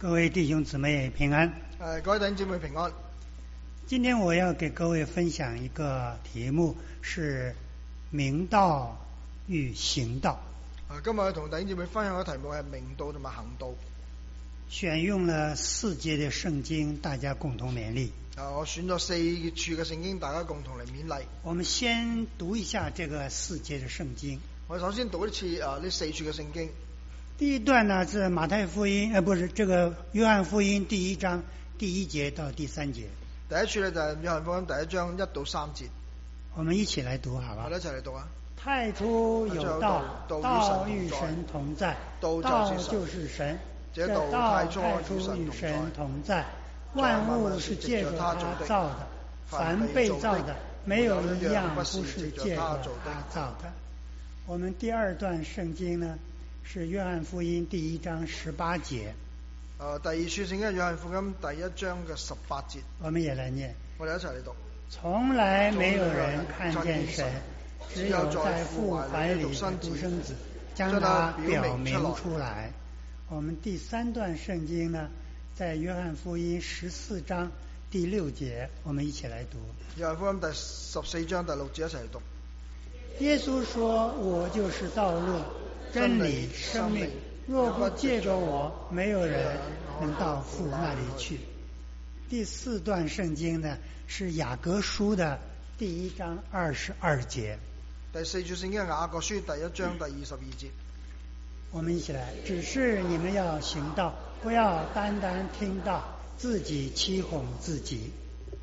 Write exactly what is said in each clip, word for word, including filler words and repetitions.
各位弟兄姊妹平安。 誒，各位弟兄姊妹平安。 今天我要給各位分享一個題目，是明道與行道。 誒，今日同弟兄姊妹分享嘅題目係明道同埋行道。 選用了四節嘅聖經，大家共同勉勵。 誒，我選咗四處嘅聖經，大家共同嚟勉勵。 我們先讀一下這個四節嘅聖經。 我首先讀一次誒呢四處嘅聖經。 第一段呢是馬太福音，呃，不是這個約翰福音第一章第一節到第三節。 第一處呢就係約翰福音第一章一到三節。 我們一起來讀，好吧？ 我哋一齊嚟讀啊！ 太初有道，道與神同在，道就是神。這道太初與神同在，萬物是借着他造的，凡被造的，沒有一樣不是借着他造的。我們第二段聖經呢，是約翰福音第一章十八節。 誒，第二處聖經係約翰福音第一章嘅十八節。 我們也來念。 我哋一齊嚟讀。 從來沒有人看見神，只有在父懷裏的獨生子將他表明出來。我們第三段聖經呢，在約翰福音十四章第六節，我們一起來讀。 約翰福音第十四章第六節一齊嚟讀。 耶穌說：我就是道路、真理、生命，若不借着我，沒有人能到父那裏去。第四段聖經呢，是雅各書的第一章二十二節。 第四處聖經係雅各書第一章第二十二節。 我們一起來，只是你們要行道，不要單單聽道，自己欺哄自己。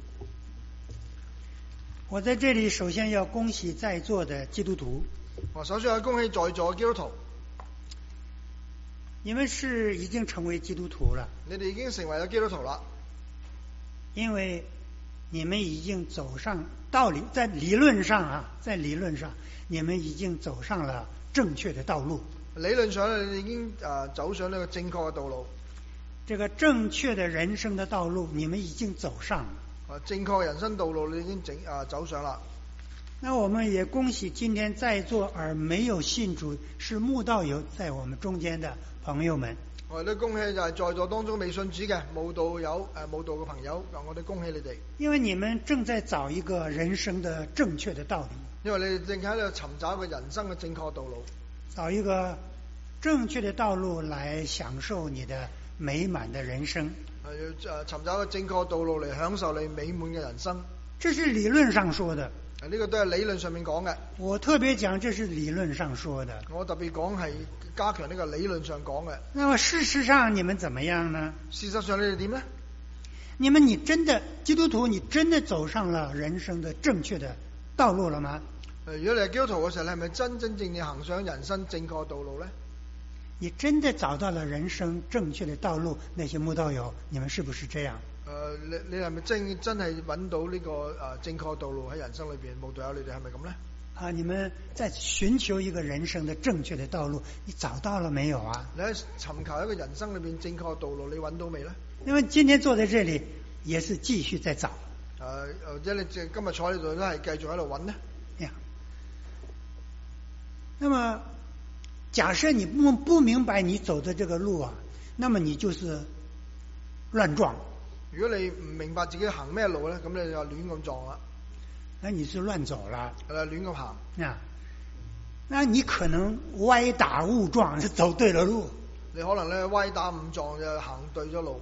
我在這裏首先要恭喜在座的基督徒。 我首先要恭喜在座的基督徒。 你們是已經成為基督徒了。 你哋已經成為咗基督徒啦。 因為你們已經走上道理，在理論上啊，在理論上，你們已經走上了正確的道路。 理論上你哋已經誒走上呢個正確嘅道路。 這個正確的人生的道路，你們已經走上了。 正確人生道路你已經整啊走上啦。 那我們也恭喜今天在座而沒有信主是慕道友在我們中間的朋友們。 我哋都恭喜就係在座當中未信主嘅慕道友誒慕道嘅朋友，我哋恭喜你哋。 因為你們正在找一個人生的正確的道理。 因為你哋正喺度尋找一個人生嘅正確道路， 找一個正確的道路來享受你的美滿的人生。 要誒尋找一個正確道路嚟享受你美滿嘅人生。 這是理論上說的。 呢個都係理論上面講嘅。 我特別講，這是理論上說的。 我特別講係加強呢個理論上講嘅。 那麼事實上你們怎麼樣呢？ 事實上你哋點呢？ 你們你真的基督徒，你真的走上了人生的正確的道路了嗎？ 如果你係基督徒嘅時候，你係咪真真正正行上人生正確道路呢？ 你真的找到了人生正確的道路，那些慕道友，你們是不是這樣？ 誒、呃，你你係咪真真係揾到呢、這個誒、呃、正確道路喺人生裏邊？慕道友，你哋係咪咁呢？ 啊，你們在尋求一個人生的正確的道路，你找到了沒有啊？ 你喺尋求一個人生裏邊正確道路，你揾到未呢？ 因為今天坐在這裏，也是繼續在找。 誒、呃，或者你今日坐喺度都係繼續喺度揾呢？ 呀，那麼假設你不不明白你走的這個路啊，那麼你就是亂撞。 如果你唔明白自己行咩路咧，咁你就亂咁撞啦。 那你是亂走啦。 係啦，亂咁行。 啊，那你可能歪打誤撞，是走對了路。 你可能咧歪打誤撞就行對咗路。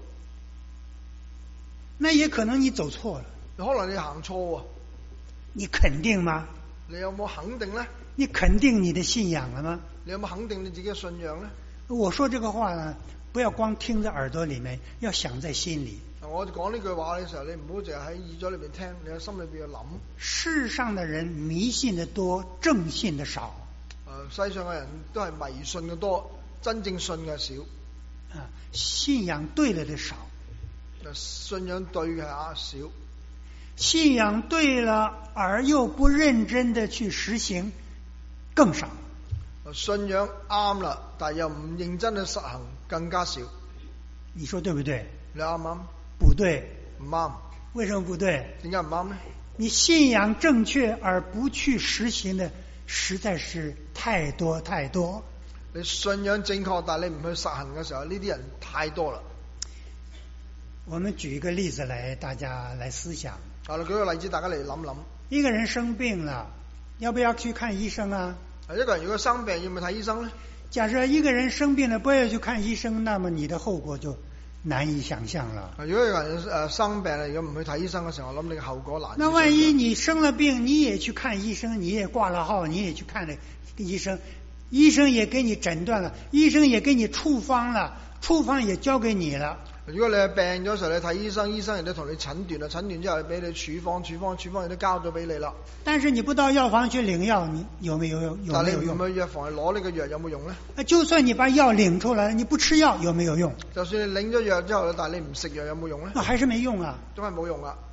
那也可能你走錯了。 你可能你行錯喎。 你肯定嗎？ 你有冇肯定咧？ 你肯定你的信仰了嗎？ 你有冇肯定你自己嘅信仰咧？ 我說這個話呢，不要光聽在耳朵裏面，要想在心裏。 我講呢句話嘅時候，你唔好淨係喺耳朵裏邊聽，你喺心裏邊要諗。 世上的人迷信的多，正信的少。 誒、呃，世上嘅人都係迷信嘅多，真正信嘅少。 啊，信仰對了的少。 信仰對嘅啊少。 信仰對了而又不認真的去實行，更少。 信仰啱啦，但係又唔認真去實行，更加少。 你說對不對？ 你啱唔啱？ 不對。 唔啱。 為什麼不對？ 點解唔啱呢？ 你信仰正確而不去實行的實在是太多太多。 你信仰正確，但係你唔去實行嘅時候，呢啲人太多啦。 我们舉一個例子來，大家來思想。 啊，舉個例子，大家嚟諗諗。 一個人生病了，要不要去看醫生啊？ 一個人如果生病，要唔要睇醫生呢？ 假設一個人生病了，不要去看醫生，那麼你的後果就難以想象了。 如果有人誒生病了，如果唔去睇醫生嘅時候，我諗你嘅後果難。 那萬一你生了病，你也去看醫生，你也掛了號，你也去看了醫生，醫生也給你診斷了，醫生也給你處方了，處方也交給你了。 如果你係病咗時候，你睇醫生，醫生亦都同你診斷啦，診斷之後俾你處方，處方處方亦都交咗俾你啦。 但是你不到藥房去領藥，你有沒有有沒有用？ 但係你唔去藥房去攞呢個藥有冇用呢？ 就算你把藥領出來，你不吃藥有沒有用？ 就算你領咗藥之後，但係你唔食藥有冇用呢？ 那還是沒用啊， 都係冇用啊。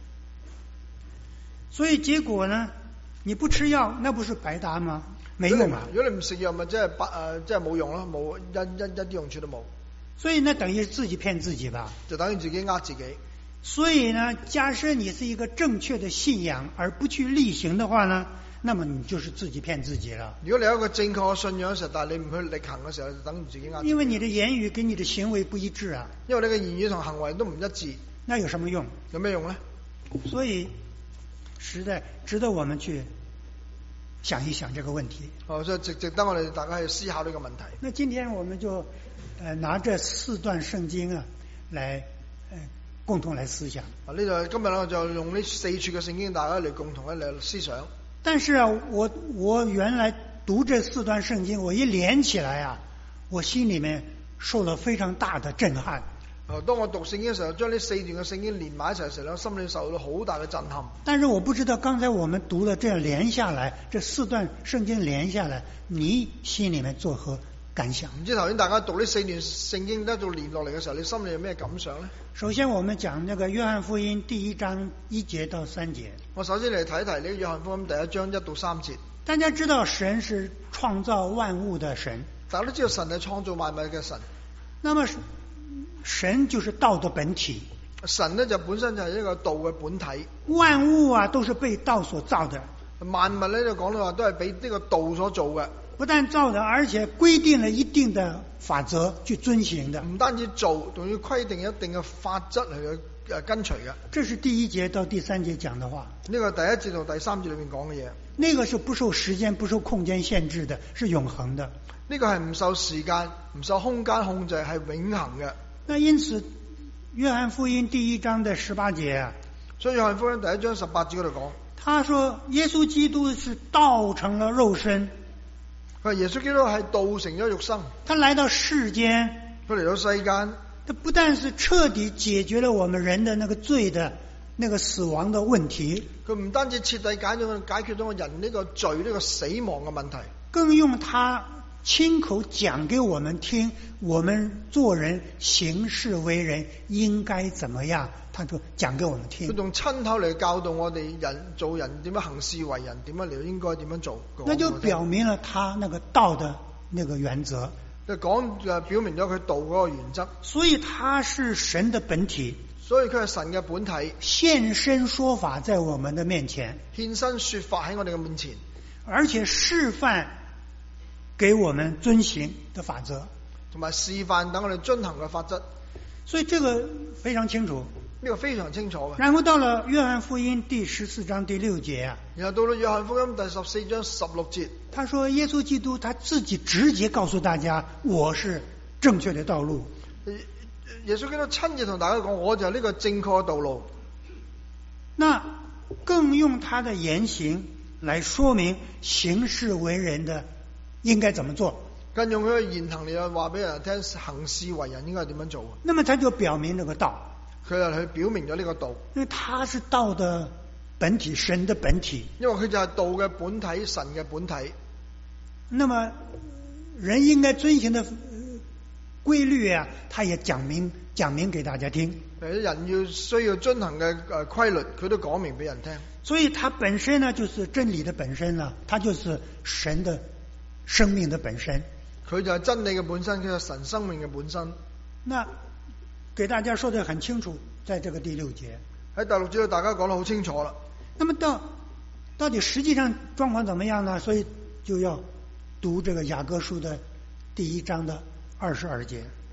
所以結果呢，你不吃藥，那不是白搭嗎？沒用啊。 如果你唔食藥，咪即係白誒，即係冇用咯，冇一一一啲用處都冇。 所以呢，等於自己騙自己吧。 就等於自己呃自己。 所以呢，假設你是一個正確的信仰而不去力行的話呢，那麼你就是自己騙自己了。 如果你有一個正確嘅信仰嘅時候，但係你唔去力行嘅時候，就等於自己呃自己。 因為你的言語跟你的行為不一致啊。 因為你嘅言語同行為都唔一致。 那有什麼用？ 有咩用呢？ 所以實在值得我們去想一想這個問題。 哦，所以值值得我哋大家去思考呢個問題。 那今天我們就呃拿這四段聖經啊，來呃共同來思想。 啊，呢度今日我就用呢四處嘅聖經，大家嚟共同嚟思想。 但是啊，我我原來讀這四段聖經，我一連起來啊，我心裏面受了非常大的震撼。 啊，當我讀聖經嘅時候，將呢四段嘅聖經連埋一齊嘅時候，我心裏受到好大嘅震撼。 但是我不知道剛才我們讀了這樣連下來，這四段聖經連下來，你心裏面作何感想？ 唔知頭先大家讀呢四段聖經一路連落嚟嘅時候，你心裏有咩感想呢？ 首先我們講那個約翰福音第一章一節到三節。我首先嚟睇一睇呢個約翰福音第一章一到三節。 大家知道神是創造萬物的神， 大家都知道神係創造萬物嘅神。 那麼神就是道的本體， 神呢就本身就係一個道嘅本體。 萬物啊都是被道所造的， 萬物呢就講到話都係俾呢個道所做嘅。 不但造的，而且規定了一定的法則去遵行的。 唔單止做，仲要規定一定嘅法則嚟去誒跟隨嘅。 這是第一節到第三節講的話。 呢個第一節同第三節裏面講嘅嘢。 那個是不受時間、不受空間限制的，是永恆的。 呢個係唔受時間、唔受空間控制，係永恆嘅。 那因此，約翰福音第一章的十八節啊， 所以約翰福音第一章十八節嗰度講， 他說耶穌基督是道成了肉身。 佢話耶穌基督係道成咗肉身， 他來到世間， 佢嚟到世間， 他不但是徹底解決了我們人的那個罪的、那個死亡的問題， 佢唔單止徹底解咗解決咗我人呢個罪呢個死亡嘅問題， 更用他親口講給我們聽，我們做人行事為人應該怎麼樣，他就講給我們聽。 佢用親口嚟教導我哋人做人點樣行事為人，點樣嚟應該點樣做。 那就表明了他那個道的那個原則。 就講就表明咗佢道嗰個原則。 所以他是神的本體， 所以佢係神嘅本體， 現身說法在我們的面前， 現身說法喺我哋嘅面前， 而且示範給我們遵行的法則， 同埋示範等我哋遵行嘅法則。 所以這個非常清楚， 呢個非常清楚嘅。 然後到了約翰福音第十四章第六節啊， 然後到了約翰福音第十四章十六節， 他說耶穌基督他自己直接告訴大家，我是正確的道路。 耶穌基督親自同大家講，我就係呢個正確嘅道路。 那更用他的言行來說明行事為人的應該怎麼做， 更用佢嘅言行嚟話俾人聽，行事為人應該點樣做。 那麼他就表明那個道， 佢就去表明咗呢個道， 因為他是道的本體，神的本體， 因為佢就係道嘅本體，神嘅本體。 那麼人應該遵循的規律啊，他也講明講明給大家聽。 人要需要遵行嘅誒規律，佢都講明俾人聽。所以他本身呢，就是真理的本身啦，他就是神的生命的本身。 佢就係真理嘅本身，佢係神生命嘅本身。 那給大家說得很清楚，在這個第六節， 喺第六節大家講得好清楚啦。 那麼到到底實際上狀況怎麼樣呢？所以就要讀這個雅各書的第一章的二十二節。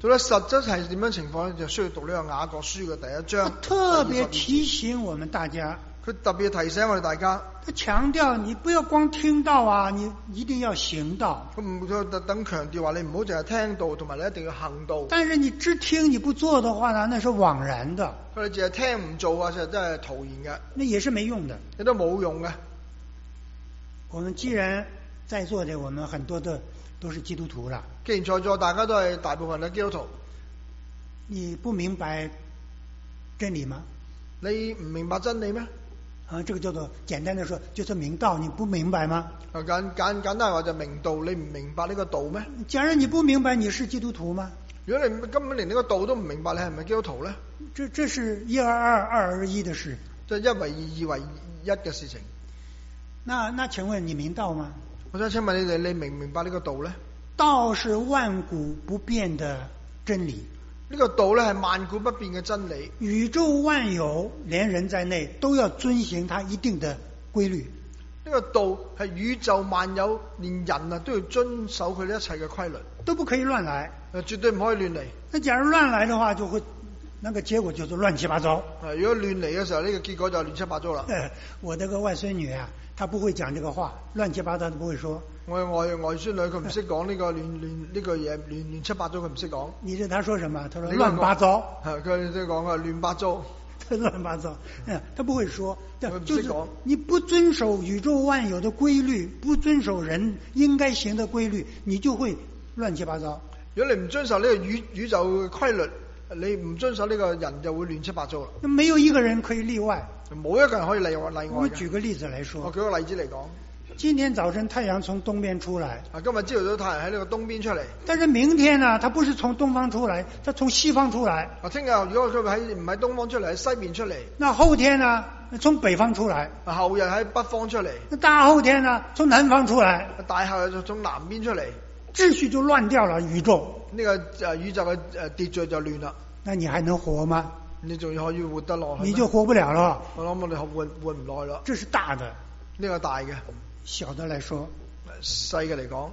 到底實質係點樣情況咧？就需要讀呢個雅各書嘅第一章。 特別提醒我們大家。 佢特別提醒我哋大家。 他強調你不要光聽到啊，你一定要行道。 佢唔佢特登強調話你唔好淨係聽道，同埋你一定要行道。 但是你只聽你不做的話呢，那是枉然的。 佢哋淨係聽唔做啊，就真係徒然嘅。 那也是沒用的。 你都冇用嘅。 我們既然在座的我們很多的都是基督徒啦。 既然在座大家都係大部分嘅基督徒， 你不明白真理嗎？ 你唔明白真理咩？ 啊，這個叫做簡單的說，就是明道，你不明白嗎？ 啊，簡簡簡單話就明道，你唔明白呢個道咩？ 假如你不明白，你是基督徒嗎？ 如果你根本連呢個道都唔明白，你係咪基督徒咧？ 這這是一而二，二而一的事。 即係一為二，二為一嘅事情。 那那請問你明道嗎？ 我想請問你哋，你明唔明白呢個道咧？ 道是萬古不變的真理。 呢個道咧係萬古不變嘅真理。 宇宙萬有，連人在內，都要遵循它一定的規律。 呢個道係宇宙萬有，連人啊都要遵守佢一切嘅規律， 都不可以亂來。 誒，絕對唔可以亂嚟。 那假如亂來的話，就會那個結果就是亂七八糟。 誒，如果亂嚟嘅時候，呢個結果就亂七八糟啦。 我這個外孫女啊，她不會講這個話，亂七八糟都不會說。 我外外孫女佢唔識講呢個亂亂呢個嘢，亂亂七八糟佢唔識講。 你知他說什麼？他說亂八糟。 係佢即係講啊亂八糟。 亂八糟，嗯，他不會說， 就是你不遵守宇宙萬有的規律，不遵守人應該行的規律，你就會亂七八糟。 如果你唔遵守呢個宇宇宙嘅規律，你唔遵守呢個人就會亂七八糟啦。 沒有一個人可以例外， 冇一個人可以例外例外。 我舉個例子來說， 我舉個例子嚟講。 今天早晨太陽從東邊出來， 啊，今日朝頭早太陽喺呢個東邊出嚟。但是明天呢，它不是從東方出來，它從西方出來。 啊，聽日如果佢喺唔喺東方出嚟，喺西邊出嚟。 那後天呢，從北方出來。 啊，後日喺北方出嚟。 那大後天呢，從南方出來。 大後日就從南邊出嚟。 秩序就亂掉了，宇宙。 呢個誒宇宙嘅誒秩序就亂啦。 那你還能活嗎？ 你仲可以活得落去？ 你就活不了了。 我諗我哋活活唔耐啦。 這是大的。 呢個大嘅。 小的來說， 細嘅嚟講，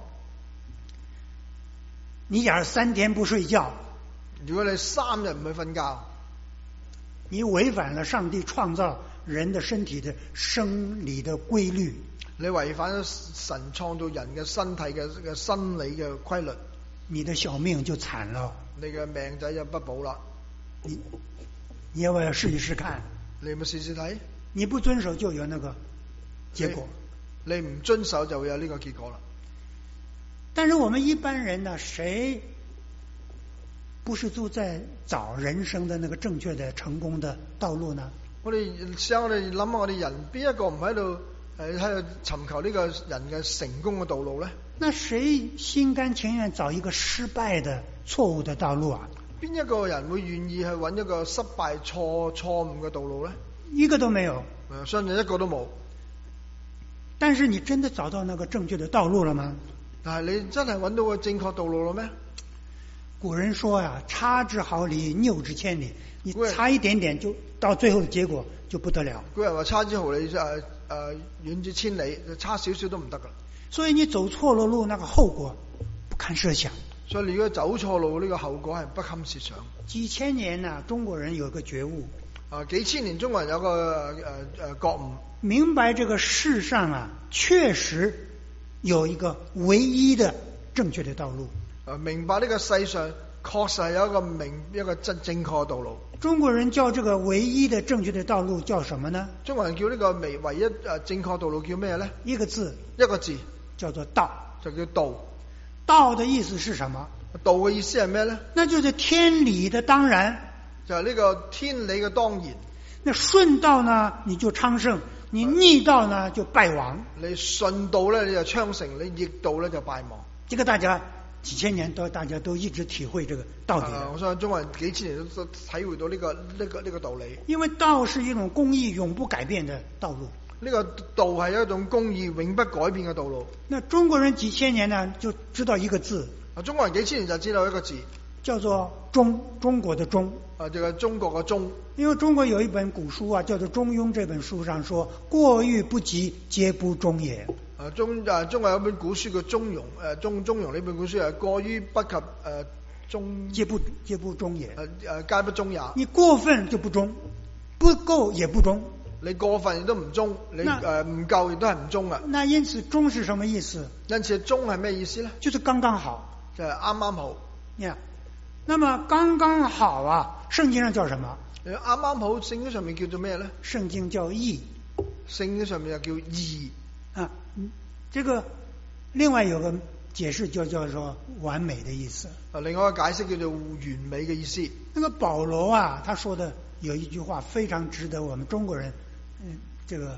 你假如三天不睡覺， 如果你三日唔去瞓覺， 你違反了上帝創造人的身體的生理的規律， 你違反咗神創造人嘅身體嘅嘅生理嘅規律， 你的小命就慘了， 你嘅命仔就不保啦。 你你要不要試一試看？ 你有冇試試睇？ 你不遵守就有那個結果。 你唔遵守就會有呢個結果啦。 但是我們一般人呢，誰不是都在找人生的那個正確的成功的道路呢？ 我哋想我哋諗下，我哋人邊一個唔喺度誒喺度尋求呢個人嘅成功嘅道路咧？ 那誰心甘情願找一個失敗的錯誤的道路啊？ 邊一個人會願意去揾一個失敗錯錯誤嘅道路咧？ 一個都沒有。 誒，相信一個都冇。 但是你真的找到那個正確的道路了嗎？ 但係你真係揾到個正確道路了咩？ 古人說呀、啊，差之毫厘，謬之千里。你差一點點，就到最後的結果就不得了。 古人話差之毫厘，誒誒遠之千里，差少少都唔得噶。 所以你走錯了路，那個後果不堪設想。 所以你如果走錯路，呢、這個後果係不堪設想。 幾千年呢、啊，中國人有個覺悟。 啊，幾千年中國人有個誒誒、呃、覺悟。 明白這個世上啊，確實有一個唯一的正確的道路。 啊，明白呢個世上確實係有一個明一個真正確嘅道路。 中國人叫這個唯一的正確的道路叫什麼呢？ 中國人叫呢個唯唯一誒正確道路叫咩咧？ 一個字， 一個字叫做道， 就叫道。 道的意思是什麼？ 道嘅意思係咩咧？ 那就是天理的當然， 就係呢個天理嘅當然。 那順道呢，你就昌盛。你逆道呢就敗亡， 你順道咧你就昌盛，你逆道咧就敗亡。 這個大家幾千年都大家都一直體會這個道理。 啊，我相信中國人幾千年都體會到呢個呢個呢個道理。 因為道是一種公義永不改變的道路。 呢個道係一種公義永不改變嘅道路。 那中國人幾千年呢就知道一個字。 啊，中國人幾千年就知道一個字， 叫做中，中國的中。 啊，這個中國嘅中。 因為中國有一本古書啊，叫做《中庸》，這本書上說：過譽不及，皆不忠也。 啊，中啊，中國有一本古書叫《中庸》，誒，中中庸呢本古書係過於不及誒中皆不皆不忠也。 誒誒，皆不忠也。 你過分就不忠，不夠也不忠。 你過分亦都唔忠，你誒唔夠亦都係唔忠啊。 那因此忠是什麼意思？ 因此忠係咩意思咧？ 就是剛剛好， 就係啱啱好。 呀，那麼剛剛好啊，聖經上叫什麼？ 啱啱好，聖經上面叫做咩咧？ 聖經叫義。 聖經上面又叫義啊，這個另外有個解釋就叫做完美的意思。 啊，另外一個解釋叫做完美嘅意思。 那個保羅啊，他說的有一句話非常值得我們中國人嗯這個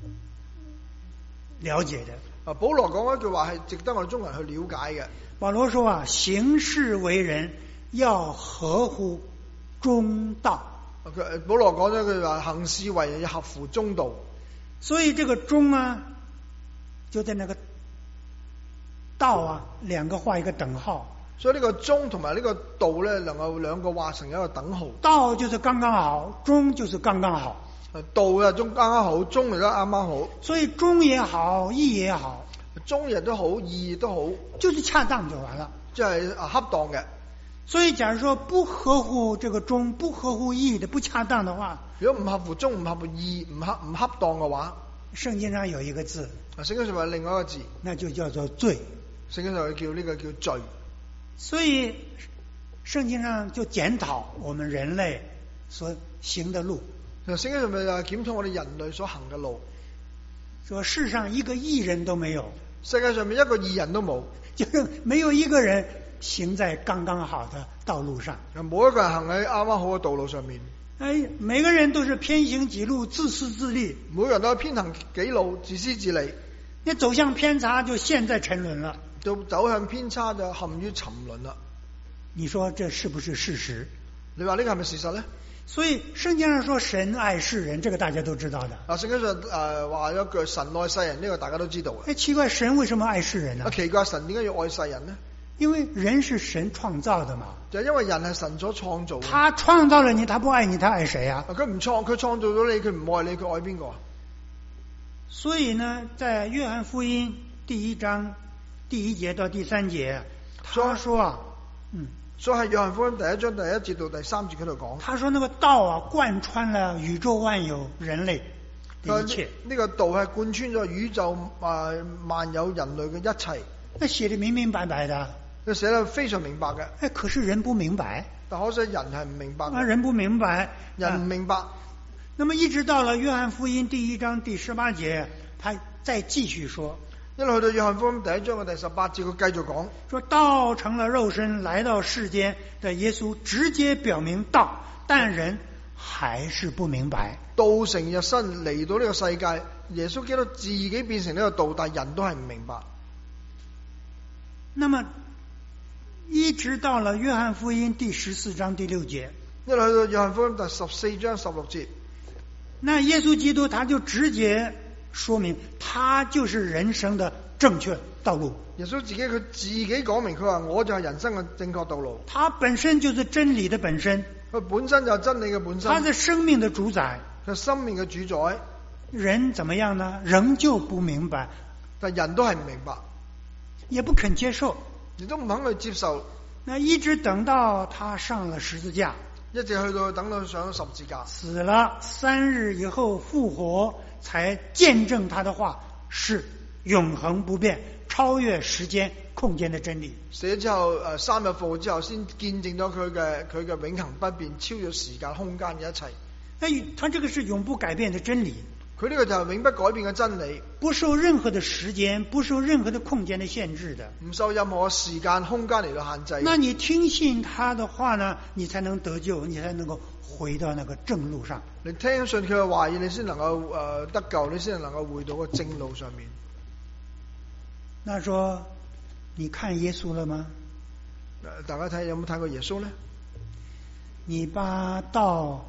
了解的。 啊，保羅講一句話係值得我哋中國人去了解嘅。 保羅說啊，行事為人要合乎中道。 佢保羅講咗句話，行事為人要合乎中道。 所以這個忠啊，就在那個道啊，兩個畫一個等號。 所以呢個忠同埋呢個道咧，能夠兩個畫成一個等號。 道就是剛剛好，忠就是剛剛好。 道啊，忠剛剛好，忠亦都啱啱好。 所以忠也好，義也好， 忠亦都好，義亦都好， 就是恰當就完了， 即係恰當嘅。 所以假如說不合乎這個忠，不合乎義的，不恰當的話， 如果唔合乎忠，唔合乎義，唔恰唔恰當嘅話， 聖經上有一個字， 啊，聖經上有另外一個字， 那就叫做罪。 聖經上叫呢個叫罪。 所以聖經上就檢討我們人類所行的路。 聖經上面就檢討我哋人類所行嘅路。 說世上一個義人都沒有， 世界上面一個義人都冇， 就是沒有一個人行在剛剛好的道路上。 冇一個人行喺啱啱好嘅道路上面。 哎，每個人都是偏行己路，自私自利。 每個人都係偏行己路，自私自利。 你走向偏差，就陷在沉淪了。 就走向偏差，就陷於沉淪啦。 你說這是不是事實？ 你話呢個係咪事實咧？ 所以聖經上說神愛世人，這個大家都知道的。 啊，聖經上誒話咗句神愛世人，呢、這個大家都知道嘅。 誒，奇怪，神為什麼愛世人呢？ 啊，奇怪，神點解要愛世人呢？ 因為人是神創造的嘛。 就因為人係神所創造的。 他創造了你，他不愛你，他愛誰啊？ 佢唔創，佢創造咗你，佢唔愛你，佢愛邊個啊？ 所以呢，在約翰福音第一章第一節到第三節，他說啊，嗯， 所以喺約翰福音第一章第一節到第三節嗰度講， 他說那個道啊，貫穿了宇宙萬有人類的一切。 呢、這個道係貫穿咗宇宙啊萬有人類嘅一切。 那寫得明明白白的， 佢寫得非常明白嘅。 哎，可是人不明白。 但可惜人係唔明白。 啊，人不明白， 人唔明白。 啊，那麼一直到了約翰福音第一章第十八節，他再繼續說。 一路去到約翰福音第一章嘅第十八節，佢繼續講， 說道成了肉身來到世間的耶穌直接表明道，但人還是不明白。 道成肉身嚟到呢個世界，耶穌基督自己變成呢個道，但人都係唔明白。 那麼一直到了約翰福音第十四章第六節， 一路去到約翰福音第十四章十六節， 那耶穌基督他就直接說明，他就是人生的正確道路。 耶穌自己佢自己講明，佢話我就係人生嘅正確道路。 他本身就是真理的本身， 佢本身就係真理嘅本身。 他是生命的主宰， 佢生命嘅主宰。 人怎麼樣呢？仍舊不明白， 但人都係唔明白， 也不肯接受， 亦都唔肯去接受。 那一直等到他上了十字架， 一直去到等到上咗十字架， 死了三日以後復活，才見證他的話是永恆不變、超越時間空間的真理。 死咗之後，誒三日復活之後，先見證咗佢嘅佢嘅永恆不變、超越時間空間嘅一切。 誒，他這個是永不改變的真理。 佢呢個就係永不改變嘅真理， 不受任何的時間、不受任何的空間的限制的， 唔受任何時間空間嚟到限制。 那你聽信他的話呢，你才能得救，你才能夠回到那個正路上。 你聽信佢嘅話語，你先能夠誒、呃、得救，你先能夠回到個正路上面。 那說你看耶穌了嗎？ 大家睇有冇睇過耶穌呢？ 你把道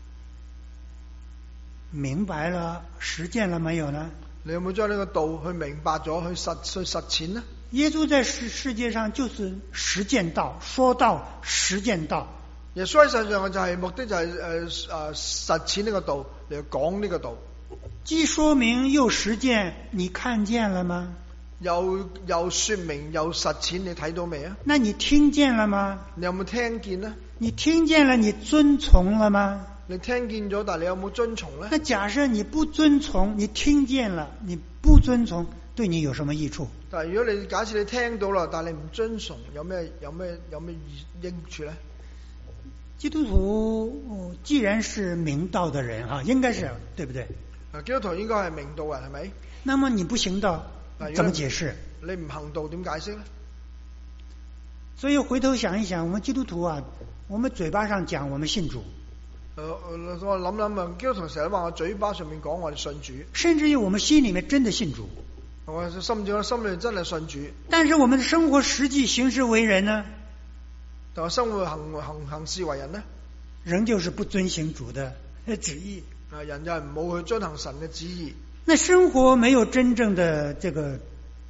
明白了，實踐了沒有呢？ 你有冇將呢個道去明白咗，去實去實踐呢？ 耶穌在世世界上就是實踐道，說道，實踐道。 耶穌喺世上就係目的就係誒誒實踐呢個道嚟講呢個道， 既說明又實踐，你看見了嗎？ 又又說明又實踐，你睇到未啊？ 那你聽見了嗎？ 你有冇聽見呢？ 你聽見了，你遵從了嗎？ 你聽見咗，但係你有冇遵從呢？ 那假設你不遵從，你聽見了，你不遵從，對你有什麼益處？ 但係如果你假設你聽到啦，但係你唔遵從，有咩有咩有咩益處呢？ 基督徒既然是明道的人啊，應該是對不對？ 啊，基督徒應該係明道人，係咪？ 那麼你不行道，怎麼解釋？ 你唔行道點解釋呢？ 所以回頭想一想，我們基督徒啊，我們嘴巴上講我們信主， 誒、呃，我諗諗啊，基督徒成日話我嘴巴上面講我哋信主， 甚至於我們心裏面真的信主， 我甚至我心裏真係信主， 但是我們的生活實際行事為人呢？ 但係生活行行行事為人呢， 仍舊是不遵行主的旨意。 啊，人就係冇去遵行神嘅旨意。 那生活沒有真正的這個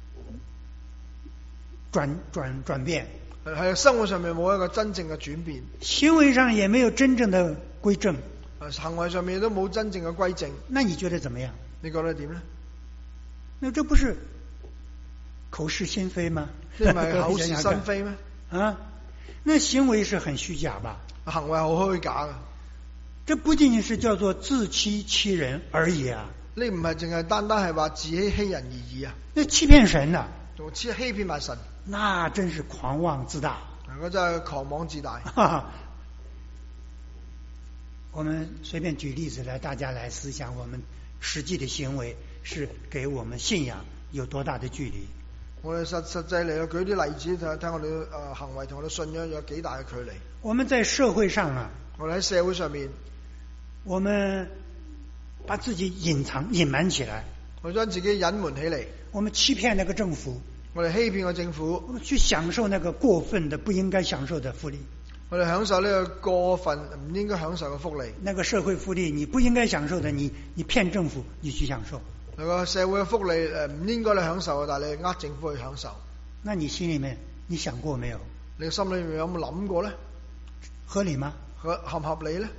轉轉轉變， 係生活上面冇一個真正嘅轉變， 行為上也沒有真正的歸正， 行為上面都冇真正嘅歸正。 那你覺得怎麼樣？ 你覺得點呢？ 那這不是口是心非嗎？ 你唔係口是心非咩？ 啊，那行為是很虛假吧？ 行為好虛假嘅。 這不僅僅是叫做自欺欺人而已啊！ 你唔係淨係單單係話自欺欺人而已啊！ 那欺騙神啊！ 仲欺欺騙埋神， 那真是狂妄自大。 我真係狂妄自大。 哈哈，我們隨便舉例子來，大家來思想，我們實際的行為是給我們信仰有多大的距離？ 我哋實實際嚟舉啲例子睇睇我哋誒、呃、行為同我哋信仰有幾大嘅距離。 我們在社會上啊， 我哋喺社會上面。 我們把自己隱藏隱瞞起來， 我將自己隱瞞起嚟。 我們欺騙那個政府， 我哋欺騙個政府， 我們去享受那個過分的不應該享受的福利。 我哋享受呢個過分唔應該享受嘅福利。 那個社會福利你不應該享受的，你你騙政府，你去享受。 那個社會嘅福利誒唔應該你享受，但係你呃政府去享受。 那你心裏面你想過沒有？ 你心裏面有冇諗過呢？ 合理嗎？ 合合唔合理呢？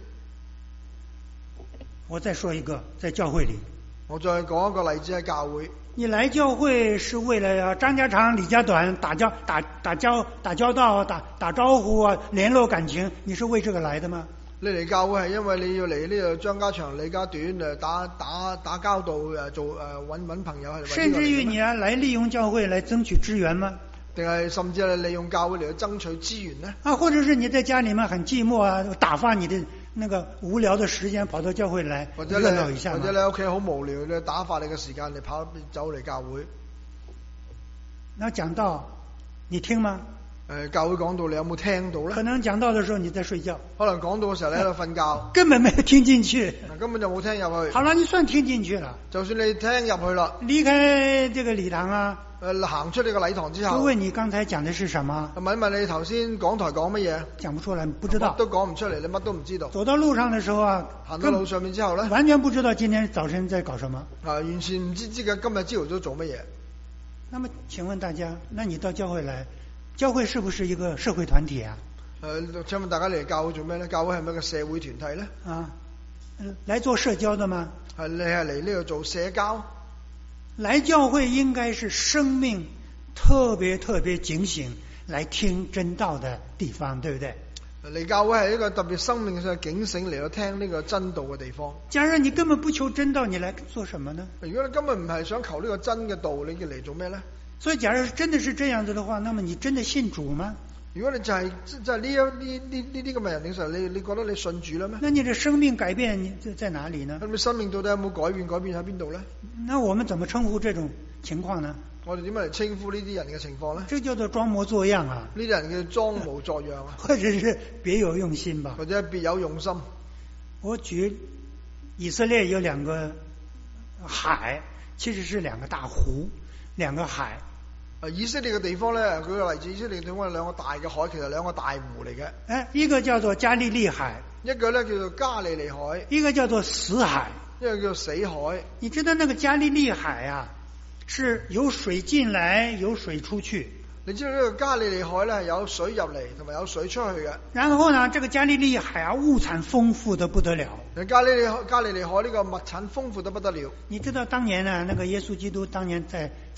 我再說一個，在教會裏， 我再講一個例子喺教會。 你來教會是為了要張家長李家短，打交打打交打交道，打打招呼啊，聯絡感情，你是為這個來的嗎？ 你嚟教會係因為你要嚟呢度張家長李家短誒打打打交道誒做誒搵搵朋友係。 甚至於你啊來利用教會來爭取資源嗎？ 定係甚至係利用教會嚟去爭取資源呢？啊， 或者是你在家裏面很寂寞啊，打發你的那個無聊的時間跑到教會來熱鬧一下， 或者你喺屋企好無聊，你打發你嘅時間，你跑走嚟教會。 那講道你聽嗎？ 誒、呃，教會講道你有冇聽到呢？ 可能講道嘅時候你在睡覺， 可能講道嘅時候你喺度瞓覺， 根本沒有聽進去， 根本就冇聽入去。 好了，你算聽進去了。 就算你聽入去啦， 離開這個禮堂啊， 誒、呃，行出呢個禮堂之後， 就問你剛才講的是什麼？ 問一問你頭先講台講乜嘢？ 講不出來，不知道， 乜都講唔出嚟，你乜都唔知道。 走到路上的時候啊， 行到路上面之後呢， 完全不知道今天早晨在搞什麼。 啊，完全唔知知嘅今日朝頭早做乜嘢。 那麼請問大家，那你到教會來，教會是不是一個社會團體啊？ 誒、呃，請問大家嚟教會做咩呢？教會係咪一個社會團體呢？ 啊，來做社交的嗎？ 係你係嚟呢度做社交？ 來教會應該是生命特別特別警醒，來聽真道的地方，對不對？ 嚟教會係一個特別生命上警醒嚟到聽呢個真道嘅地方。 假如你根本不求真道，你來做什麼呢？ 如果你根本唔係想求呢個真嘅道，你嚟做咩呢？ 所以假如真的是這樣子的話，那麼你真的信主嗎？ 如果你就係即係呢一呢呢呢啲咁嘅人嘅時候，你你覺得你信主啦咩？ 那你的生命改變你在在哪裏呢？ 咁你生命到底有冇改變？改變喺邊度呢？ 那我們怎麼稱呼這種情況呢？ 我哋點樣嚟稱呼呢啲人嘅情況呢？ 這叫做裝模作樣啊！ 呢啲人叫裝模作樣啊， 或者是別有用心吧？ 或者別有用心。 我舉以色列有兩個海，其實是兩個大湖，兩個海。 以色列嘅地方咧，舉個例子，以色列嘅地方係兩個大嘅海，其實兩個大湖嚟嘅。 誒，一個叫做加利利海， 一個咧叫做加利利海， 一個叫做死海， 一個叫做死海。 你知道那個加利利海啊，是有水進來，有水出去。 你知道呢個加利利海咧係有水入嚟，同埋有水出去嘅。 然後呢，這個加利利海啊，物產豐富得不得了。 加利利加利利海呢個物產豐富得不得了。 你知道當年呢，那個耶穌基督當年在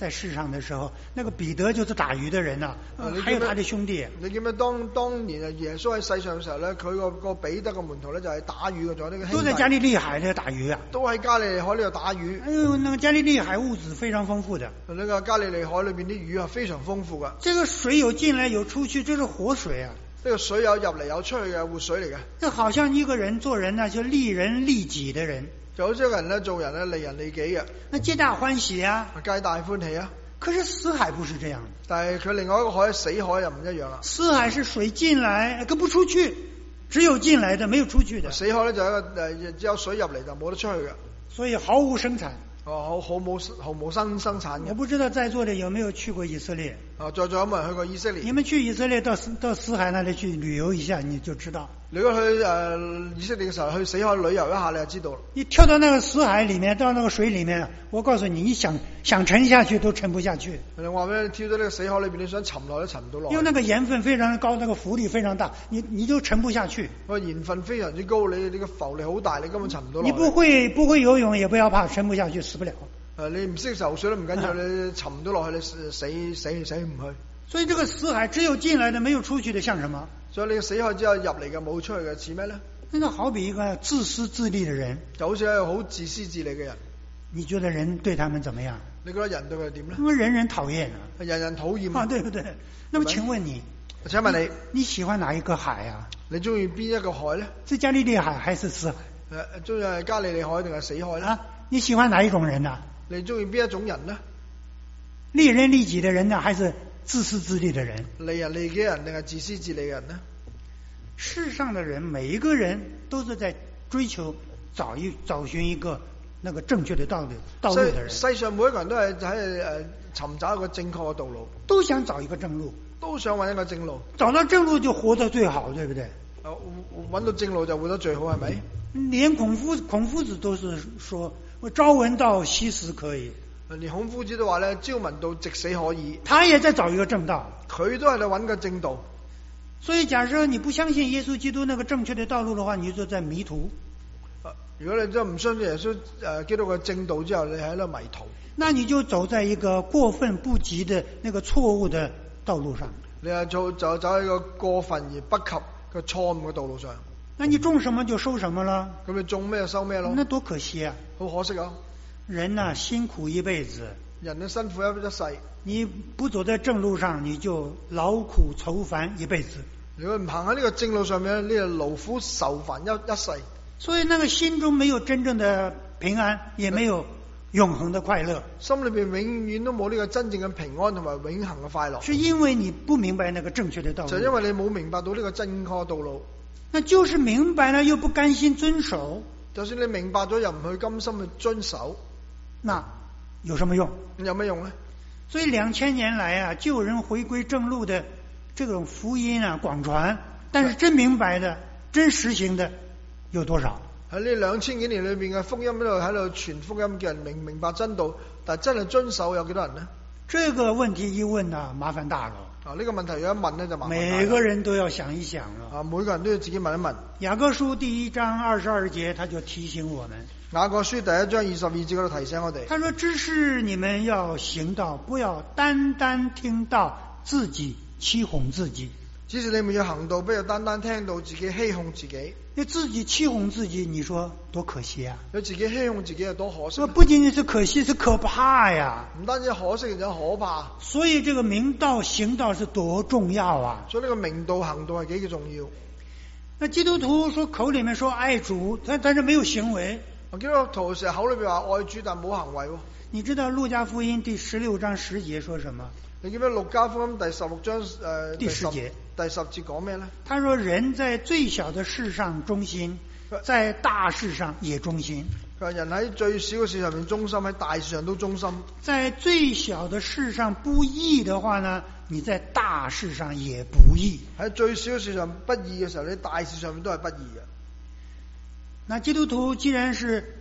在世上的時候，那個彼得就是打魚的人啊，呃、還有他的兄弟。 你記唔記得當當年啊耶穌喺世上嘅時候咧，佢個個彼得個門徒咧就係打魚嘅，仲有呢個兄弟。 都在加利利海呢打魚啊。 都喺加利利海呢度打魚。 哎呦，那個加利利海物質非常豐富的。 呢個加利利海裏邊啲魚係非常豐富噶。 這個水有進來有出去，這是活水啊。 呢個水有入嚟有出去嘅活水嚟嘅。 這好像一個人做人呢，就利人利己的人。 就好似一個人咧做人咧利人利己嘅。 那皆大歡喜啊。 皆大歡喜啊。 可是死海不是這樣。 但係佢另外一個海死海又唔一樣啦。 死海是水進來，佢不出去，只有進來的，沒有出去的。 死海咧就係一個誒，只有水入嚟就冇得出去嘅。 所以毫無生產。 哦，好好冇毫無生生產嘅。 我不知道在座的有沒有去過以色列。 啊，在座有冇人去過以色列？ 你們去以色列到到死海那裏去旅遊一下，你就知道。 如果去誒、呃、以色列嘅時候去死海旅遊一下，你就知道啦。 你跳到那個死海裏面，到那個水裏面，我告訴你，你想想沉下去都沉不下去。 我話俾你，跳到呢個死海裏邊，你想沉落都沉唔到落。 因為那個鹽分非常高，那個浮力非常大，你你就沉不下去。 個鹽分非常之高，你你個浮力好大，你根本沉唔到落。 你不會不會游泳，也不要怕，沉不下去，死不了。 誒，你唔識游水都唔緊要，你沉唔到落去，你死死死死唔去。 所以這個死海只有進來的，沒有出去的，像什麼？ 所以你個死海之後入嚟嘅冇出去嘅，似咩咧？ 那個好比一個自私自利的人， 就好似一個好自私自利嘅人。 你覺得人對他們怎麼樣？ 你覺得人對佢點咧？ 因為人人討厭啊， 人人討厭啊，對不對？那麼請問你， 請問你， 你喜歡哪一個海啊？ 你中意邊一個海咧？ 是加利利海還是死海？ 誒，中意係加利利海定係死海咧？ 啊，你喜歡哪一種人啊？ 你中意邊一種人呢？ 利人利己的人呢，還是自私自利的人？ 利人利己人定係自私自利嘅人呢？ 世上的人，每一個人都是在追求找一找尋一個那個正確的道路道路的人。 世上每一個人都係喺誒尋找一個正確嘅道路， 都想找一個正路， 都想揾一個正路。 找到正路就活得最好，對不對？ 誒，揾到正路就活得最好，係咪？ 連孔夫孔夫子都是說。我朝聞道，夕死可以。 連孔夫子都話咧，朝聞道，夕死可以。 他也在找一個正道， 佢都係度揾個正道。 所以假設你不相信耶穌基督那個正確的道路的話，你就在迷途。 如果你真唔相信耶穌誒基督嘅正道之後，你喺度迷途， 那你就走在一個過分不及的那個錯誤的道路上。 你係做就走喺個過分而不及嘅錯誤嘅道路上。 那你種什麼就收什麼了。 咁你種咩就收咩咯？ 那多可惜啊！ 好可惜啊！ 人啊，辛苦一輩子， 人嘅辛苦一一世。 你不走在正路上，你就勞苦愁煩一輩子。 如果唔行喺呢個正路上面，你就勞苦愁煩一一世。 所以那個心中沒有真正的平安，也沒有永恆的快樂。 心裏邊永遠都冇呢個真正嘅平安同埋永恆嘅快樂。 是因為你不明白那個正確的道路。 就因為你冇明白到呢個正確道路。 那就是明白了又不甘心遵守， 就算你明白咗又唔去甘心去遵守， 那有什麼用？ 有咩用呢？ 所以兩千年來啊，救人回歸正路的這種福音啊廣傳，但是真明白的、真實行的有多少？ 喺呢兩千幾年裏邊嘅福音喺度喺度傳福音嘅人明明白真道，但係真係遵守有幾多人呢？ 這個問題一問啊，麻煩大了。 啊，呢個問題有一問呢就麻煩大了。 每個人都要想一想了。 啊，每個人都要自己問一問。 雅各書第一章二十二節，他就提醒我們。 雅各書第一章二十二節嗰度提醒我哋。 他說：只是你們要行道，不要單單聽道，自己欺哄自己。 只是你們要行道，不要單單聽到自己欺哄自己。 你自己欺哄自己，你說多可惜啊！ 你自己欺哄自己有多可惜？ 不僅僅是可惜，是可怕呀！ 唔單止可惜，仲有可怕。 所以這個明道行道是多重要啊！ 所以呢個明道行道係幾咁重要。 那基督徒說口裏面說愛主，但但是沒有行為。 基督徒成日口裏邊話愛主，但冇行為。 你知道路加福音第十六章十節說什麼？ 你記唔記得路加福音第十六章誒、呃、 第十節？ 第十節講咩咧？他說人在最小的事上忠心，在大事上也忠心。 佢話人喺最小嘅事上面忠心，喺大事上都忠心。 在最小的事上不義的話呢，你在大事上也不義。 喺最小嘅事上不義嘅時候，你大事上面都係不義嘅。 那基督徒既然是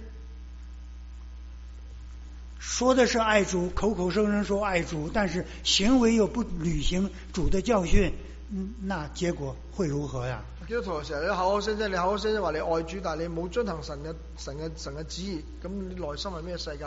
說的是愛主，口口聲聲說愛主，但是行為又不履行主的教訓，那結果會如何呀？基督徒成日你口口聲聲，你口口聲聲話你愛主，但係你冇遵行神嘅神嘅神嘅旨意，咁你內心係咩世界呢？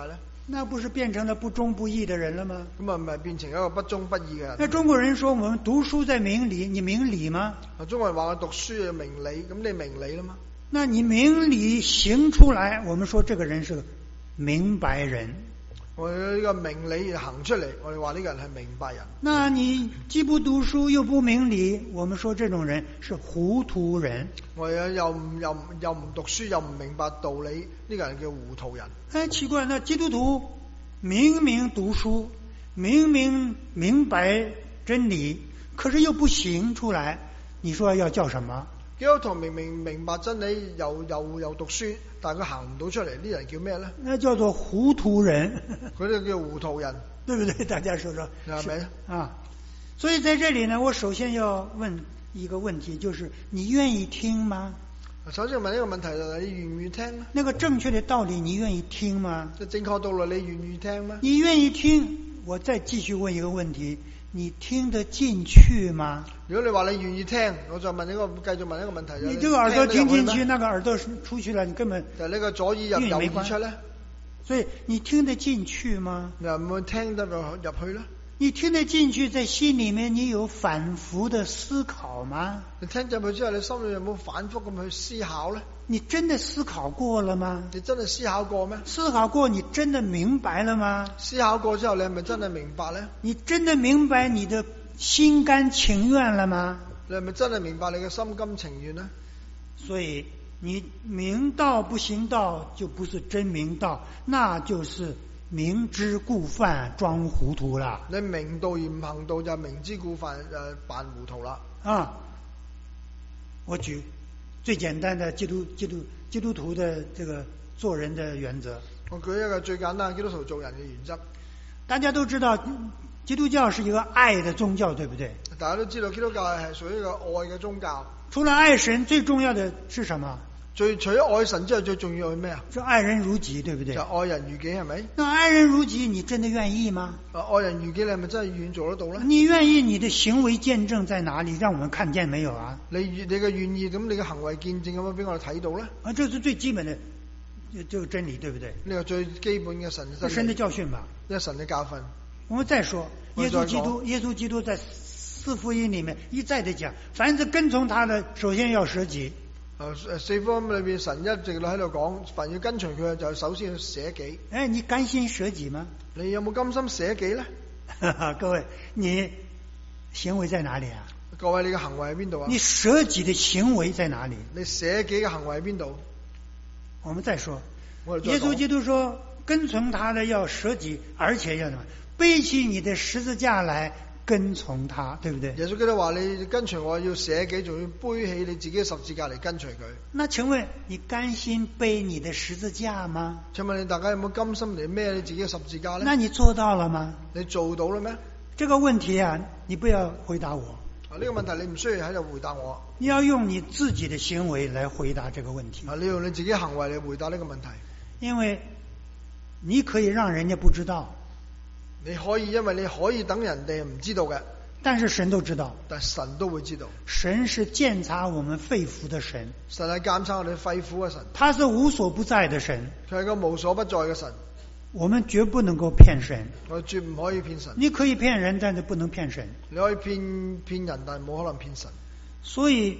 那不是變成了不忠不義的人了嗎？ 咁啊，唔係變成一個不忠不義嘅人。 那中國人說我們讀書在明理，你明理嗎？ 中國人話我讀書要明理，咁你明理啦嘛？ 那你明理行出來，我們說這個人是個明白人。 我呢個明理行出嚟，我哋話呢個人係明白人。 那你既不讀書又不明理，我們說這種人是糊塗人。 我又又唔又又唔讀書又唔明白道理，呢、這個人叫糊塗人。 哎，奇怪，那基督徒明明讀書，明明明白真理，可是又不行出來，你說要叫什麼？ 基督徒明明明白真理，又又又讀書，但係佢行唔到出嚟，呢人叫咩咧？ 那叫做糊塗人。 佢哋叫糊塗人， 對不對？大家說說係咪啊？所以在這裏呢，我首先要問一個問題，就是你願意聽嗎？ 首先問一個問題就係你願唔願意聽呢？ 那個正確的道理你願意聽嗎？ 即正確道理你願唔願意聽嗎？ 你願意聽，我再繼續問一個問題，你聽得進去嗎？ 如果你話你願意聽，我就問一個繼續問一個問題， 你這個耳朵聽進去，那個耳朵出去了，你根本就呢個左耳入右耳出咧。 所以你聽得進去嗎？ 你唔會聽得入入去咧？ 你聽得進去，在心裏面你有反覆的思考嗎？ 你聽入去之後，你心裏有冇反覆咁去思考咧？ 你真的思考過了嗎？ 你真係思考過咩？ 思考過，你真的明白了嗎？ 思考過之後，你係咪真係明白咧？ 你真的明白你的心甘情願了嗎？ 你係咪真係明白你嘅心甘情願呢？ 所以你明道不行道，就不是真明道，那就是明知故犯，裝糊塗啦。 你明道而唔行道，就明知故犯，誒扮糊塗啦。 啊，我舉最簡單的基督基督基督徒的這個做人的原則。 我舉一個最簡單的基督徒做人嘅原則。 大家都知道，基督教是一個愛的宗教，對不對？ 大家都知道基督教係屬於一個愛嘅宗教。 除了愛神，最重要的是什麼？ 最除咗愛神之後，最重要係咩啊？ 就愛人如己，對不對？ 就愛人如己，係咪？ 那愛人如己，你真的願意嗎？ 愛人如己，你係咪真係願意做得到咧？ 你願意，你的行為見證在哪裏？讓我們看見沒有啊？ 你你嘅願意，咁你嘅行為見證咁樣俾我哋睇到咧？ 啊，這是最基本的這個真理，對不對？ 呢個最基本嘅神真理， 神的教訓吧？ 一神嘅教訓。 我們再說，耶穌基督，耶穌基督在四福音裏面一再的講，凡是跟從他的，首先要捨己。 誒，四福音裏邊神一直喺度講，凡要跟隨佢，就首先要捨己。 誒，你甘心捨己嗎？ 你有冇甘心捨己咧？ 各位，你行為在哪裏啊？ 各位，你嘅行為喺邊度啊？ 你捨己的行為在哪裏？ 你捨己嘅行為喺邊度？ 我們再說， 我再耶穌基督說，跟從他的要捨己，而且要什麼？背起你的十字架來跟從他，對不對？ 耶穌基督話你跟隨我要捨己，仲要背起你自己嘅十字架嚟跟隨佢。 那請問你甘心背你的十字架嗎？ 請問你大家有冇甘心嚟孭你自己嘅十字架呢？ 那你做到了嗎？ 你做到了咩？ 這個問題啊，你不要回答我。 啊，呢個問題你唔需要喺度回答我。 你要用你自己的行為來回答這個問題。 啊，你用你自己行為嚟回答呢個問題。 因為你可以讓人家不知道。 你可以，因為你可以等人哋唔知道嘅， 但是神都知道， 但神都會知道。 神是鑒察我們肺腑的神， 神係鑒察我哋肺腑嘅神， 他是無所不在的神， 佢係個無所不在嘅神。 我們絕不能夠騙神， 我絕唔可以騙神。 你可以騙人，但是不能騙神。 你可以騙騙人，但係冇可能騙神。 所以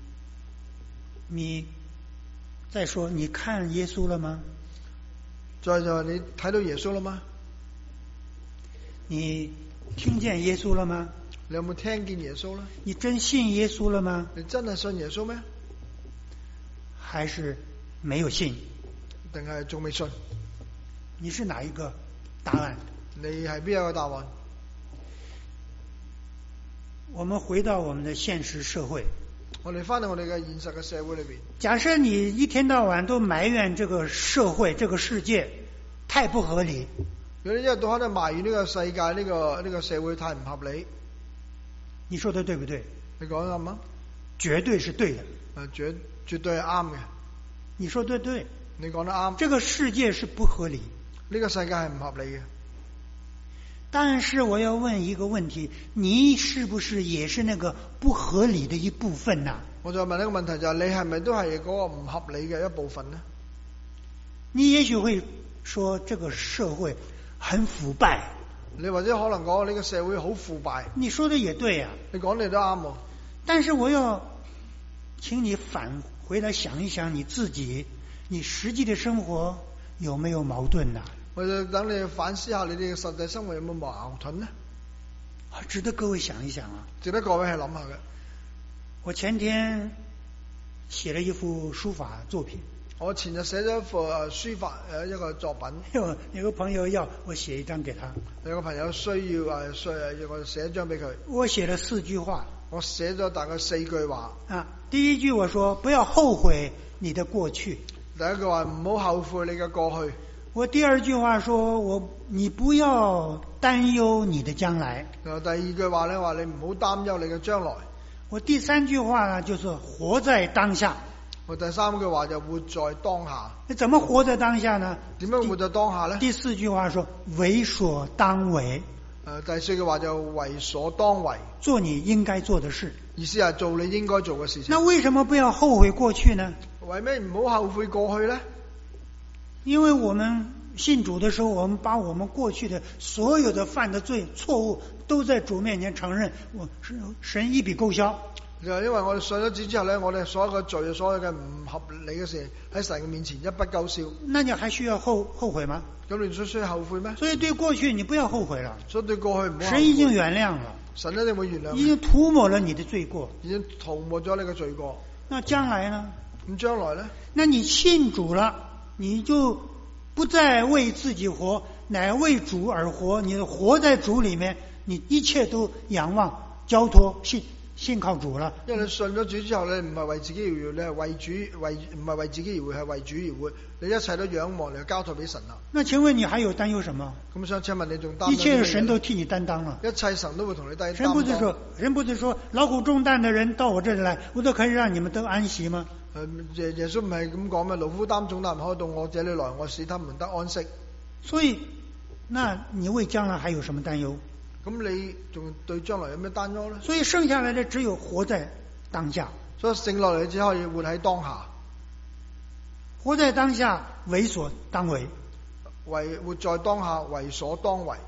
你再說，你看耶穌了嗎？ 再就係你睇到耶穌了嗎？ 你聽見耶穌了嗎？ 你有冇聽見耶穌呢？ 你真信耶穌了嗎？ 你真係信耶穌咩？ 還是沒有信？ 定係仲未信？ 你是哪一個答案？ 你係邊一個答案？ 我們回到我們的現實社會， 我哋翻到我哋嘅現實嘅社會裏邊。 假設你一天到晚都埋怨這個社會、這個世界太不合理， 如果你一日到黑都埋怨呢個世界、呢、這個呢、這個社會太唔合理， 你說的對不對？ 你講得啱嗎？ 絕對是對的， 誒，絕絕對係啱嘅。 你說對對， 你講得啱。 這個世界是不合理， 呢個世界係唔合理嘅。 但是我要問一個問題，你是不是也是那個不合理的一部分啊？ 我就問一個問題，就係你係咪都係嗰個唔合理嘅一部分呢？ 你也許會說這個社會很腐敗。 你或者可能講呢個社會好腐敗。 你說的也對啊， 你講你都啱喎。 但是我要請你返回來想一想你自己，你實際的生活有沒有矛盾啊？ 我就等你反思下你哋嘅實際生活有冇矛盾呢？ 值得各位想一想啊！ 值得各位係諗下嘅。 我前天寫了一幅書法作品。 我前日寫咗一幅書法誒一個作品。 有有個朋友要我寫一張給他。有個朋友需要誒需要我寫一張俾佢。 我寫了四句話。 我寫咗大概四句話。啊， 第一句我說不要後悔你的過去。 第一句話唔好後悔你嘅過去。 我第二句話說我你不要擔憂你的將來。 第二句話咧話你唔好擔憂你嘅將來。 我第三句話呢就是活在當下。 我第三句話就活在當下。 你怎麼活在當下呢？ 點樣活在當下呢？ 第四句話說為所當為。 誒，第四句話就為所當為， 做你應該做的事。 意思係做你應該做嘅事情。 那為什麼不要後悔過去呢？ 為咩唔好後悔過去呢？ 因為我們信主的時候，我們把我們過去的所有的犯的罪錯誤都在主面前承認，我神一筆勾銷。 就因為我哋信咗主之後咧，我哋所有嘅罪、所有嘅唔合理嘅事喺神嘅面前一筆勾銷。 那你還需要後後悔嗎？ 咁你需需要後悔咩？ 所以對過去你不要後悔了。 所以對過去唔好後悔。 神已經原諒了。 神一定會原諒。 已經塗抹了你的罪過。 已經塗抹咗你嘅罪過。 那將來呢？ 咁將來呢？ 那你信主了，你就不再為自己活，乃為主而活。你活在主裏面，你一切都仰望、交託、信。信靠主啦， 因為你信咗主之後，你唔係為自己而活，你係為主為唔係為自己而活，係為主而活。你一切都仰望，你交託俾神啦。 那請問你還有擔憂什麼？ 咁想請問你仲擔憂？ 一切神都替你擔當了。 一切神都會同你擔當。 神不是說，神不是說勞苦重擔的人到我這裏來，我都可以讓你們得安息嗎？ 耶耶穌唔係咁講咩？勞苦擔重擔可以到我這裏來，我使他們得安息。 所以，那你為將來還有什麼擔憂？ 咁你仲對將來有咩擔憂呢？ 所以剩下來的只有活在當下。 所以剩落嚟只可以活喺當下。 活在當下，為所當為。 為活在當下，為所當為。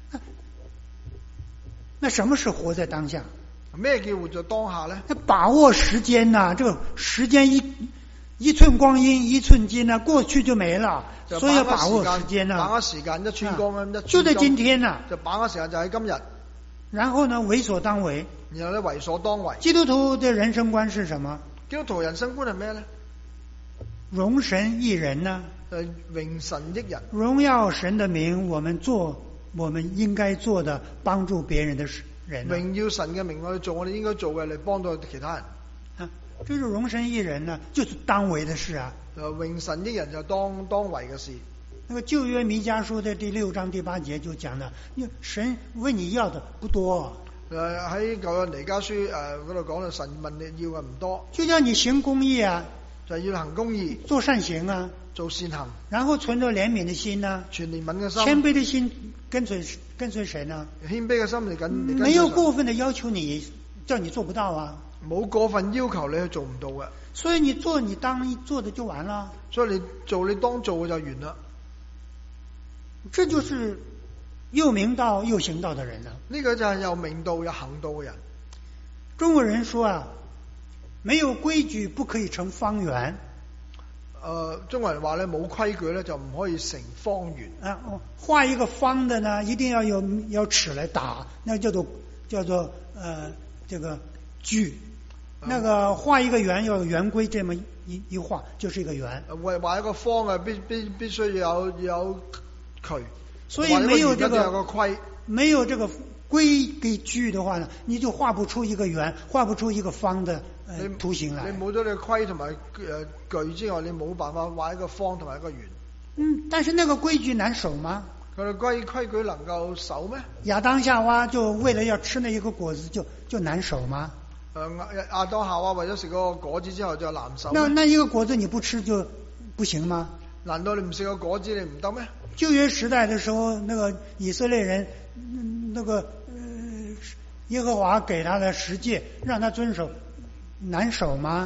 那什麼是活在當下？ 咩叫活在當下呢？ 把握時間呐、啊，這個時間一一寸光陰一寸金啊，過去就沒了。所以要把握時間呐、啊， 把握時間一寸光陰、啊、一寸金， 就在今天呐、啊， 就把握時間就喺今日。 然後呢，為所當為。 然後呢，為所當為。 基督徒的人生觀是什麼？ 基督徒人生觀係咩呢？ 榮神益人呢？ 誒，榮神益人。榮耀神的名，我們做我們應該做的，幫助別人的人。 榮耀神嘅名，我哋做我哋應該做嘅，嚟幫到其他人。 啊，這是榮神益人呢，就是當為的事啊。 誒，榮神益人就當當為嘅事。 那個舊約彌迦書的第六章第八節就講了，神問你要的不多。 誒，喺舊約彌迦書誒嗰度講到，神問你要嘅唔多， 就叫你行公義啊， 就係要行公義， 做善行啊， 做善行， 然後存着憐憫的心啊， 全憐憫嘅心， 謙卑的心跟隨跟隨神啊， 謙卑嘅心嚟緊， 沒有過分的要求你，叫你做不到啊， 冇過分要求你去做唔到嘅， 所以你做你當做的就完了， 所以你做你當做嘅就完啦， 這就是又明道又行道的人啊， 呢個就係又明道又行道嘅人。 中國人說啊，沒有規矩不可以成方圓。 誒、呃，中國人話咧，冇規矩咧就唔可以成方圓。 啊，畫一個方的呢，一定要有要尺來打，那叫做叫做呃這個矩。那個畫一個圓要有圓規，這麼一一畫就是一個圓。 為畫一個方啊，必必必須要有有渠。 所以沒有這個有個規， 沒有這個規給矩的話呢，你就畫不出一個圓，畫不出一個方的呃圖形來。 你冇咗你個規同埋誒矩之外，你冇辦法畫一個方同埋一個圓。 嗯，但是那個規矩難守嗎？ 佢哋規規矩能夠守咩？ 亞當夏娃就為了要吃那一個果子就就難守嗎？ 誒、呃，亞當夏娃為咗食嗰個果子之後就難守。 那那一個果子你不吃就不行嗎？ 難道你唔食個果子你唔得咩？ 舊約時代的時候，那個以色列人，那個呃耶和華給他的十誡，讓他遵守，難守嗎？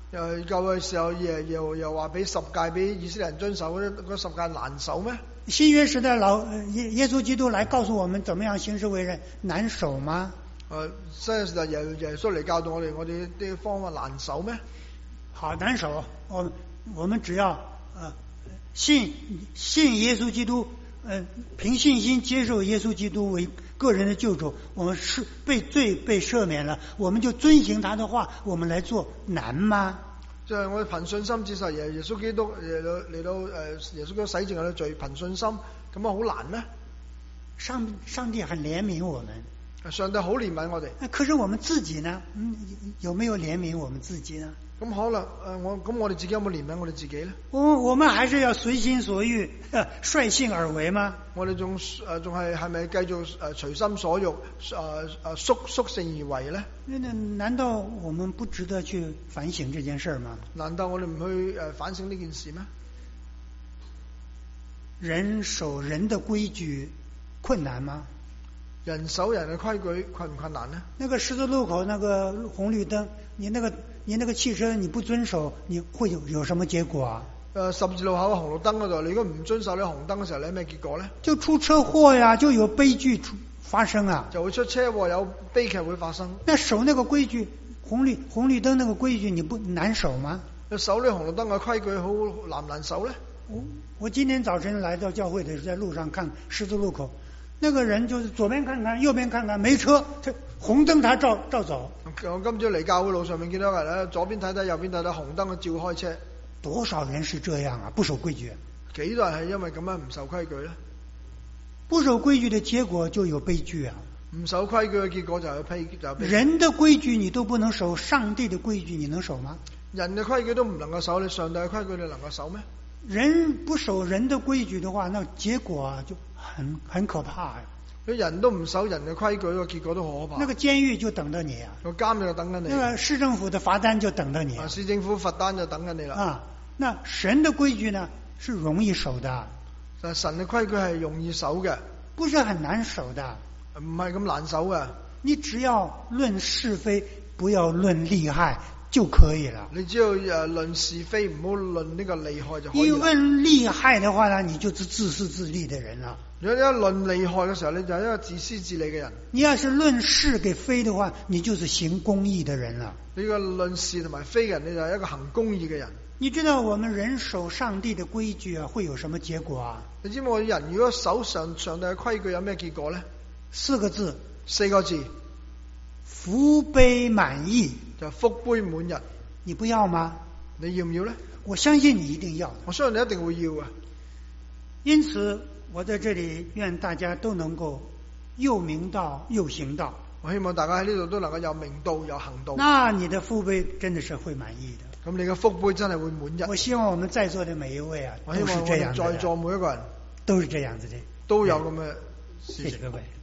誒舊嘅時候，耶又又話俾十誡俾以色列人遵守，嗰嗰十誡難守咩？ 新約時代老耶耶穌基督來告訴我們，怎麼樣行事為人難守嗎？ 誒新約時代耶耶穌嚟教導我哋，我哋啲方法難守咩？ 好難守，我我們只要呃信信耶穌基督，呃憑信心接受耶穌基督為個人的救主，我們是被罪被赦免了，我們就遵行他的話，我們來做難嗎？ 就係我哋憑信心接受耶耶穌基督嚟到嚟到誒耶穌基督洗淨我哋罪，憑信心咁啊好難咩？ 上上帝很憐憫我們， 上帝好憐憫我哋。 可是我們自己呢？嗯，有沒有憐憫我們自己呢？ 咁可能誒我咁我哋自己有冇憐憫我哋自己咧？ 我我們還是要隨心所欲、率性而為嗎？ 我哋仲誒仲係係咪繼續誒隨心所欲誒誒率率性而為咧？ 那難道我們不值得去反省這件事嗎？ 難道我哋唔去誒反省呢件事咩？ 人守人的規矩困難嗎？ 人守人嘅規矩困唔困難呢？ 那個十字路口那個紅綠燈，你那個你那個汽車你不遵守，你會有有什麼結果啊？誒、 呃，十字路口嘅紅綠燈嗰度，你如果唔遵守呢紅燈嘅時候，你有咩結果呢？ 就出車禍呀，就有悲劇出發生啊！ 就會出車禍，有悲劇會發生。 那守那個規矩，紅綠紅綠燈那個規矩，你不難守嗎？ 守呢紅綠燈嘅規矩好難唔難守呢？ 我我今天早晨來到教會的時候，在路上看十字路口。那個人就是左邊看看，右邊看看，沒車，他紅燈他照照走。 我今朝嚟教會路上面見到個人咧，左邊睇睇，右邊睇睇，紅燈佢照開車。 多少人是這樣啊？不守規矩。 幾多人係因為咁樣唔守規矩咧？ 不守規矩的結果就有悲劇啊！ 唔守規矩嘅結果就有悲就有悲劇。 人的規矩你都不能守，上帝的規矩你能守嗎？ 人嘅規矩都唔能夠守，你上帝嘅規矩你能夠守咩？ 人不守人的規矩的話，那結果啊就很很可怕啊！ 人都唔守人嘅規矩，個結果都好可怕。 那個監獄就等着你啊！ 個監獄就等緊你。 那個市政府的罰單就等着你啊！ 市政府罰單就等緊你啦。 啊，那神的規矩呢是容易守的。 但神嘅規矩係容易守嘅， 不是很難守的。 唔係咁難守嘅。 你只要論是非，不要論利害就可以了。 你只要誒論是非，唔好論呢個利害就可以了。 你問利害的話呢，你就是自私自利的人了。 如果你一論利害嘅時候，你就係一個自私自利嘅人。 你要是論是給非的話，你就是行公義的人了。 你個論是同埋非嘅人，你就係一個行公義嘅人。 你知道我們人守上帝的規矩啊，會有什麼結果啊？ 你知唔知我人如果守上上帝嘅規矩有咩結果呢？ 四個字。 四個字。 福杯滿溢。 就福杯滿溢。 你不要嗎？ 你要唔要呢？ 我相信你一定要。 我相信你一定會要啊。 因此我在這裏願大家都能夠又明道又行道。 我希望大家喺呢度都能夠有明道有行道。 那你的福杯真的是會滿溢的。 咁你嘅福杯真係會滿溢。 我希望我們在座的每一位啊， 我希望我哋在座每一個人都是這樣子的， 都有咁嘅事情。 謝謝各位。